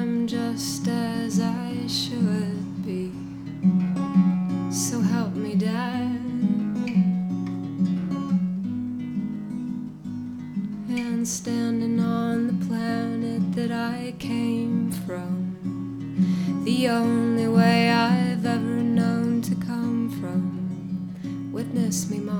am just as I should be. So help me, Dad. And standing on the planet that I came from, the only way I've ever known to come from, witness me, Mom.